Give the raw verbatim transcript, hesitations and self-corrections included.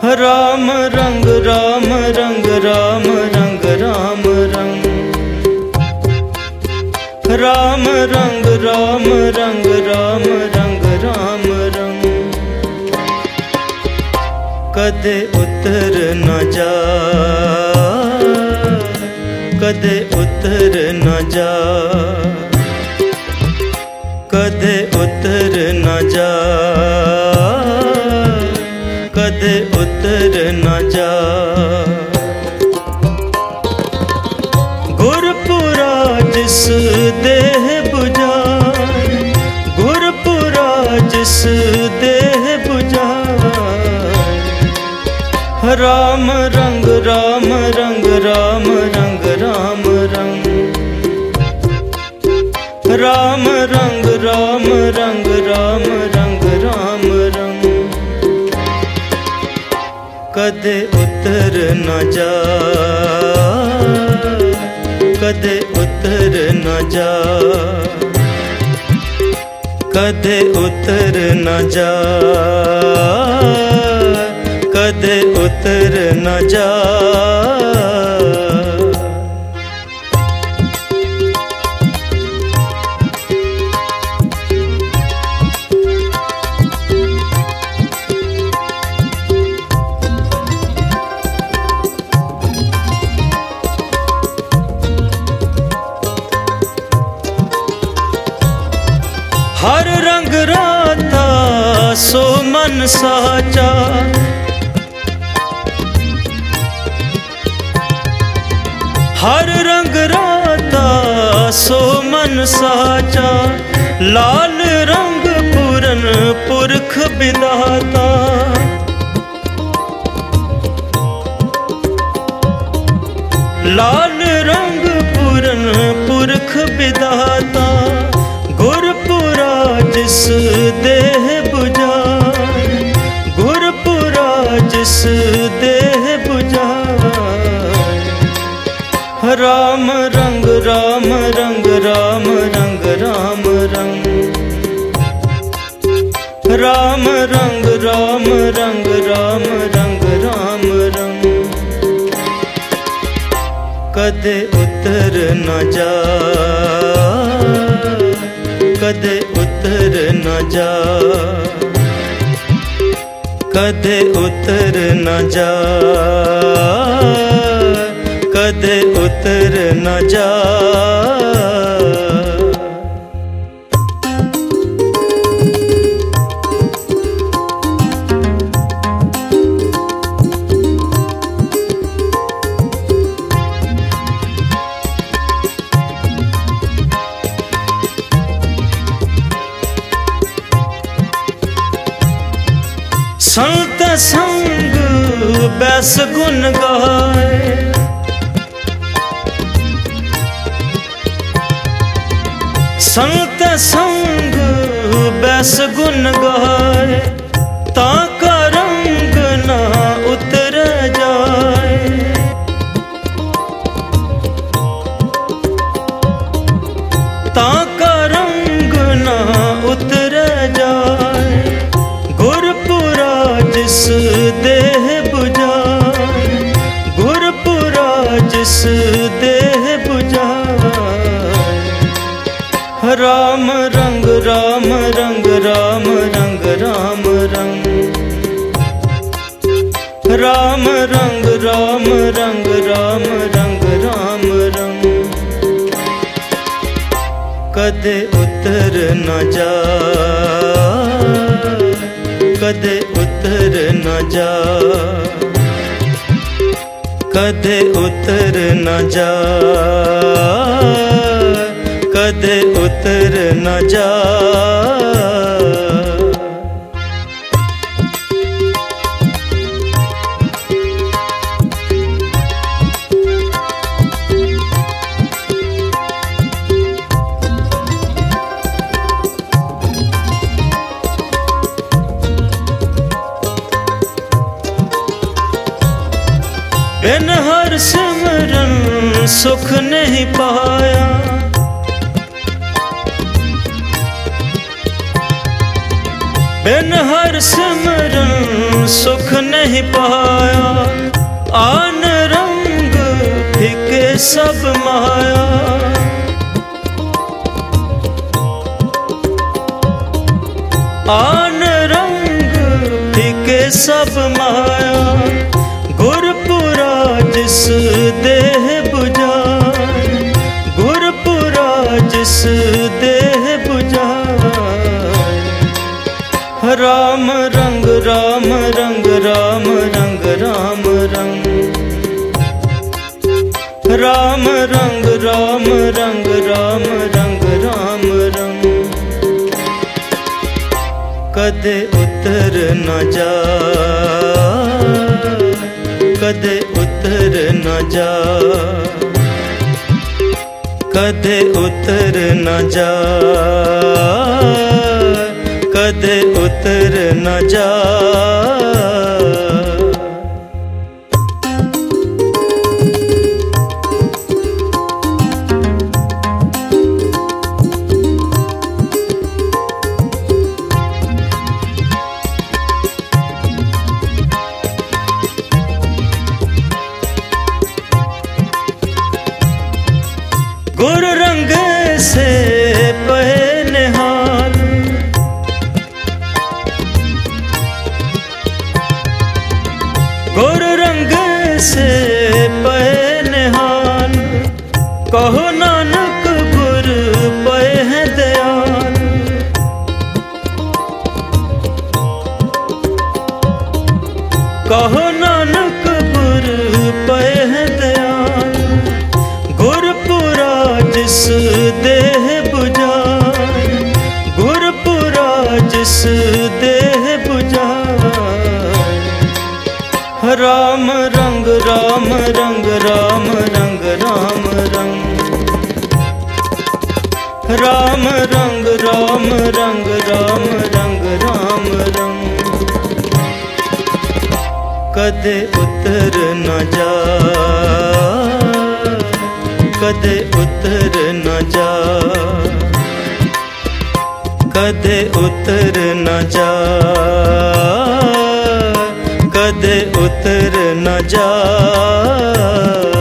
राम रंग राम रंग राम रंग राम रंग राम रंग राम रंग राम रंग राम रंग कदे उतर न जा कदे उतर न जा कदे उतर न जा कदे उतर न जा गुरपुरा जिस देह बुझाए गुरपुरा जिस देह बुझाए राम रंग राम रंग राम रंग राम रंग राम रंग राम रंग राम रंग राम रंग कदे उतर न जा कदे उतर न जा कदे उतर न जा कदे उतर न जा हर रंग राता सो मन साचा हर रंग राता सो मन साचा लाल रंग पूरन पुरख बिदाता लाल रंग पूरन पुरख बिदाता गुरपुरा जिस देह बुझाए गुरपुरा जिस देह बुझाए राम रंग राम रंग राम रंग राम रंग राम रंग राम रंग राम रंग राम रंग कदे उतर न जा कदे उतर न जा कदे उतर न जा कदे उतर न जा संत संग बैस गुन गाए संत संग बैस गुन गाए ताका रंग ना उतर जाए ताका रंग ना उतर जाए गुरपुरा जिस देह बुझाए गुरपुरा जिस देह बुझाए राम रंग राम रंग राम रंग राम रंग राम रंग राम रंग राम रंग राम रंग कदे उतर न जा कदे उतर न जा कदे उतर न जा कदे उतर न जा बिन हर सिमरन सुख नहीं पाया बिन हर सिमरन सुख नहीं पाया, आन रंग फिके सब माया। आन रंग फिके सब माया, गुरपुरा जिस देह बुझाए, गुरपुरा जिस देह बुझाए। राम रंग राम रंग राम रंग राम रंग, राम रंग राम रंग राम रंग राम रंग। कदे उतर न जा, कदे उतर न जा, कदे उतर न जा, कदे उतर न जा। गुर रंग से पहे निहाल, गुर रंग से पहे निहाल। कहो नानक गुर पहे दयाल, कहो नानक गुर पहे दयाल। गुरपुरा जिस देह बुझाए, गुरपुरा जिस देह बुझाए। राम रंग राम रंग राम रंग राम रंग, राम रंग राम रंग राम रंग राम रंग। कदे उतर न जा, कदे उतर न जा, कदे उतर न जा, कदे उतर न जा।